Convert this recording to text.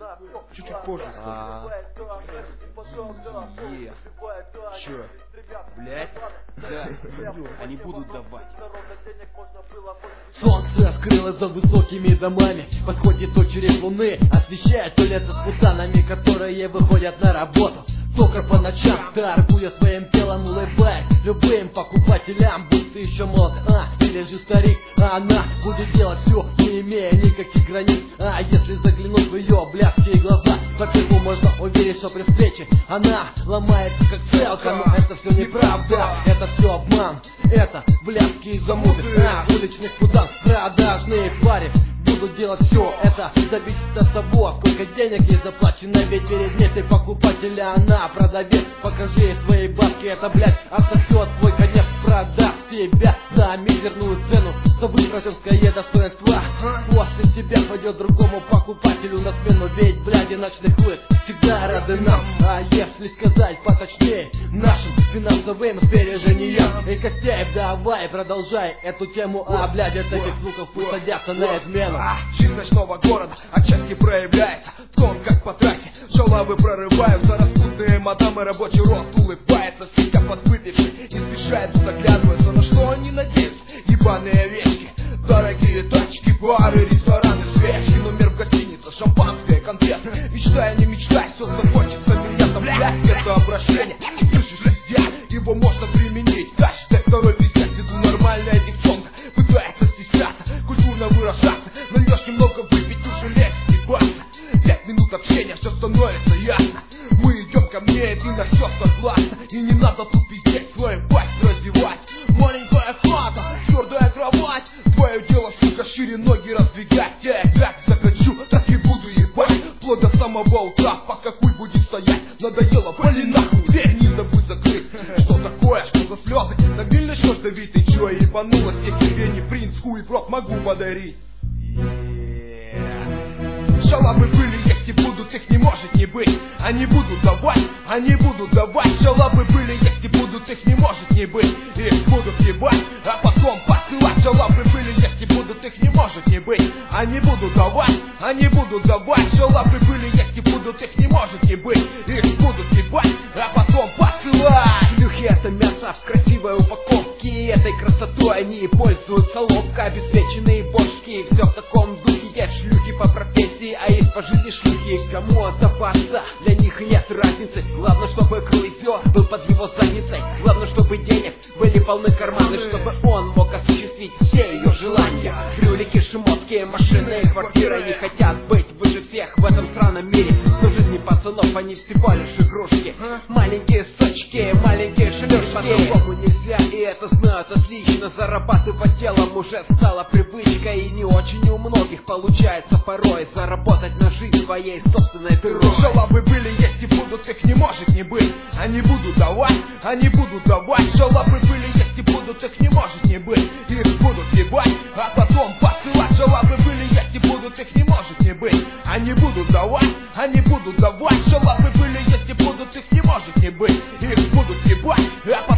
Чуть-чуть позже Чё? Блять? Да, они будут давать. Солнце скрылось за высокими домами. Восходит очередь луны, освещает улицы с путанами, которые выходят на работу. Токарь по ночам, торгуя своим телом, улыбаясь любым покупателям, будь ты еще молод, или же старик. А она будет делать все, не имея никаких границ. А если заглянуть в ее блядские глаза, то первому можно уверить, что при встрече она ломается как целка. Но это все неправда, это все обман, это блядские замуты, уличных пудан, продажные твари будут делать все это. Зависит от того, сколько денег ей заплачено. Ведь перед ней ты покупатель, а она продавец. Покажи ей свои бабки, это, блядь, отсосет твой конец. Продаст себя за мизерную цену, забыть про женское достоинство. После тебя пойдет другому покупателю на смену. Ведь, блядь, ночных улиц всегда рады нам. А если сказать поточнее, нашим финансовым сбережениям. И Костяев, давай продолжай эту тему. Блядь, от этих звуков пусть садятся на измену. Жизнь ночного города отчасти проявляется в том, как по трассе шалавы прорываются. Распутные мадамы, рабочий рот улыбается, слегка подвыпивший, не спешает, заглядывается. На что они надеются? Ебаные овечки, дорогие тачки, бары, рестораны, свечки, номер в гостинице, шампанское, конфеты. Мечтай, не мечтай, все закончится минетом. Блядь, это обращение, слышишь, везде его можно применить. Каждый второй пиздец, иду нормальная девчонка пытается стесняться, культурно выражаться. Нальешь немного выпить, уже лечь, ебаться. 5 минут общения, все становится ясно. Мы идем ко мне, и ты на все согласна. И не надо тут пиздеть, свою пасть раздевать. Маленькая хата, твердая кровать. Твое дело, сука, шире ноги раздвигать. Я как захочу, так и буду ебать. Вплоть до самого утра, пока хуй будет стоять. Надоело, вали нахуй, дверь не забудь закрыть. Что такое, что за слезы? Так не начнешь давить, ты чё, ебанулась? Я тебе не принц, хуй в рот могу подарить. Шалавы были, есть и будут, их не может не быть. Они будут давать, они будут давать. Шалавы были, есть и будут, их не может не быть. Их будут ебать, а потом посылать. Шалавы были, есть и будут, их не может не быть. Они будут давать, они будут давать. Шалавы были, есть и будут, их не может не быть. Их будут ебать, а потом посылать. Шлюхи — это мясо в красивой упаковке, и этой красотой они пользуются ловко. Обесвеченные бошки, все в таком духе. Есть шлюхи по профессии, а есть по жизни шлюхи. Кому отдаваться, для них нет разницы. Главное, чтобы круизер был под его задницей. Главное, чтобы денег были полны карманы, чтобы он мог осуществить все ее желания. Брюлики, шмотки, машины, квартиры. Они хотят быть выше всех в этом сраном мире. Но в жизни пацанов они всего лишь игрушки. Маленькие сочки, маленькие шлюшки. По-другому нельзя, и это знают отлично. Зарабатывать телом уже стало привычкой, и не очень у многих получается порой заработать на жизнь своей собственной дырой. Шалавы были, есть и будут, их не может не быть. Они будут давать, они будут давать. Шалавы были, есть и будут, их не может не быть. Их будут ебать, а потом посылать. Шалавы были, есть и будут, их не может не быть. Они будут давать, они будут давать. Шалавы были, есть и будут, их не может не быть. Их будут ебать, а